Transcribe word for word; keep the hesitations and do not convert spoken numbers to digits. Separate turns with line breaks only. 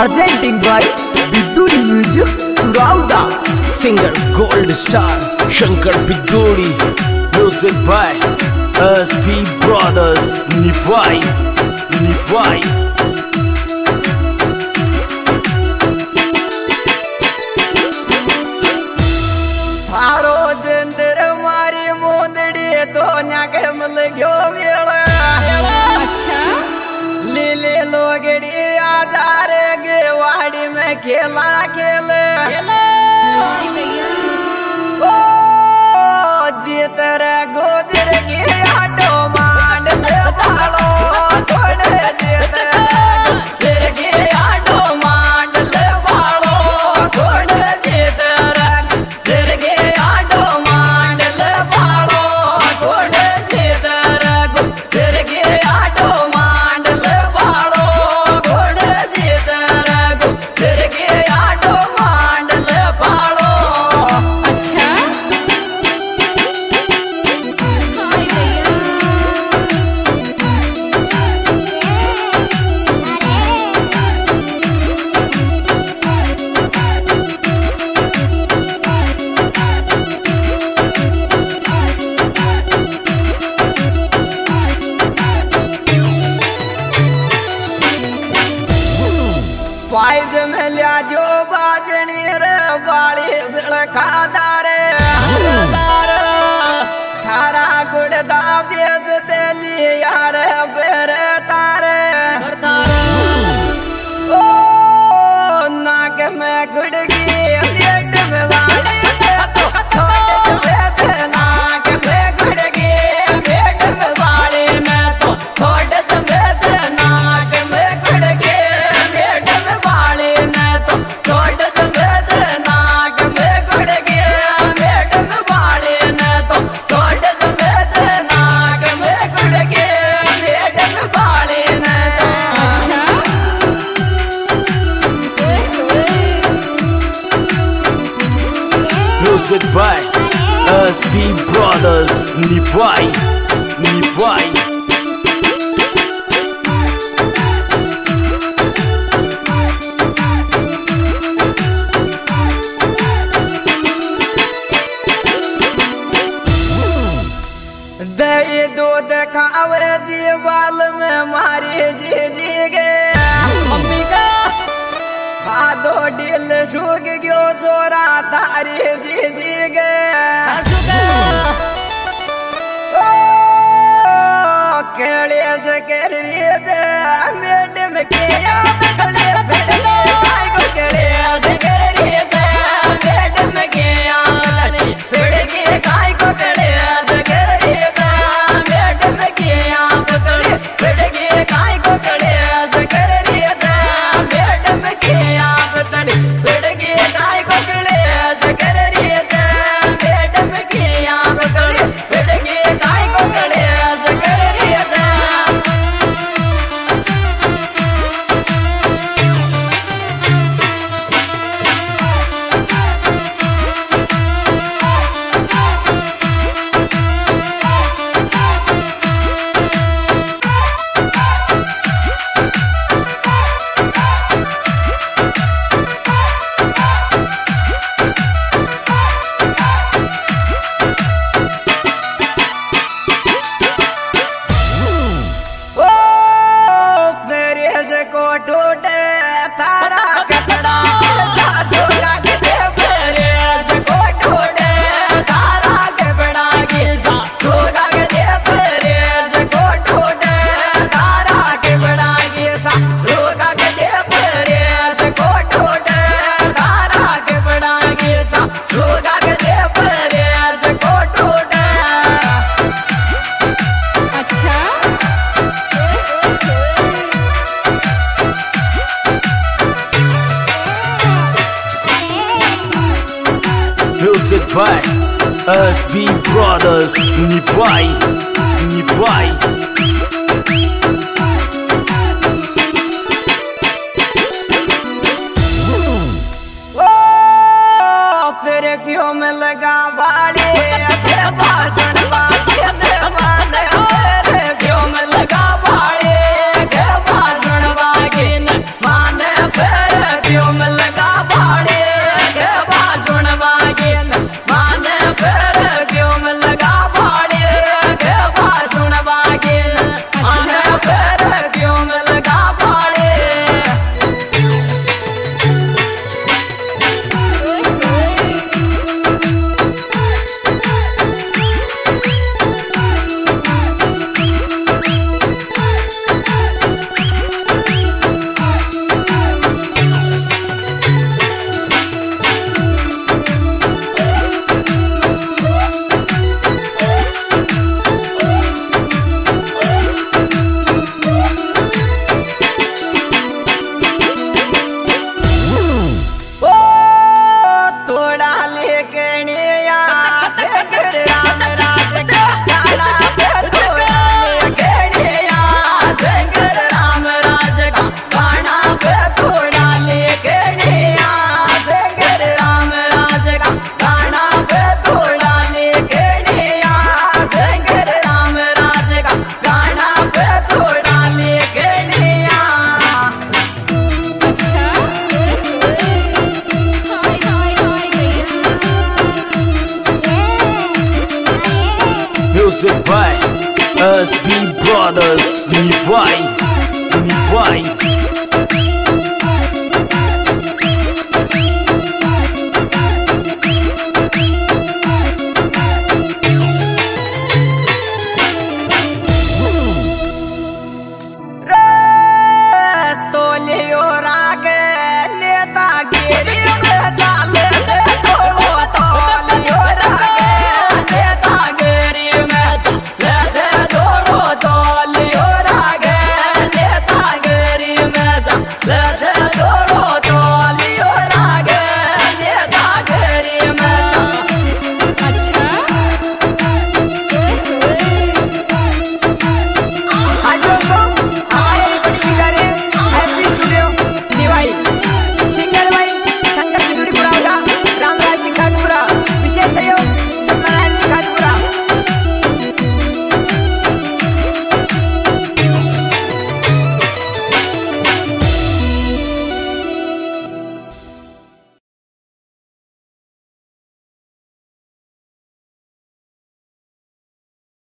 presenting by Biduri Music Rauda.
Singer Gold Star Shankar Biduri. Music by S B Brothers. Nivai Nivai
थारो जिंदर मारी मोंदड़ी तो न्याके मिल गयो मेला। अच्छा लीले लोगड़ी आजारे गे वाड़ी में खेला खेले ओ जीत रे गोजर के आटो मांड ले भालो थोड़े जीत रे गोजर के आटो मांड ले भालो थोड़े जीत रे गोजर के आटो मांड ले भालो थोड़े जीत रे गोजर के आटो मांड ले भालो थोड़े जीत रे गोजर के आटो मांड ले भालो। अच्छा पाइज में लिया जो बाजनी रे बाली बिलखादारे थारा गुड़दा बेच दे यार बेरे तारे ओ नाक में गुड़गी पेट में वाली तो छोटे बेच नाक में गुड़गी पेट में वाली में तो छोटे बेच नाक में गुड़गी पेट में वाली में तो छोटे बेच नाक में गुड़गी पेट में वाली में तो छोटे बेच नाक में गुड़गी पेट में वाली में तो।
Music by S B Brothers. Nivai Nivai
दही दूध खावे जीवाल में मारी जी जी गे मम्मी का हाथो ढील सूख गयो छोरा तारी जी जी गे ओ केले से कर लिए जे मैडम के आप गले बैठ काय को केले से कर लिए जे मैडम के आप बैठ के काय को केले से कर लिए जे मैडम के आप गले बैठ के काय को केले से कर लिए जे मैडम के आप तड़े बैठ के काय को केले से कर लिए जे मैडम के आप गले बैठ के काय को केले से कर लिए जे। को टूटे थारा कपड़ा सासू का किते फेरे से को टूटे थारा कपड़ा की सासू का किते फेरे से को टूटे थारा कपड़ा की सासू का किते फेरे से को टूटे थारा कपड़ा की सासू का किते फेरे से को टूटे। अच्छा
Music by S B Brothers. Nivai Nivai
ओ फिर क्यों में लगा बाली भाषण बाकी माने फिर क्यों में लगा बाली भाषण बाकी माने फिर
Nivai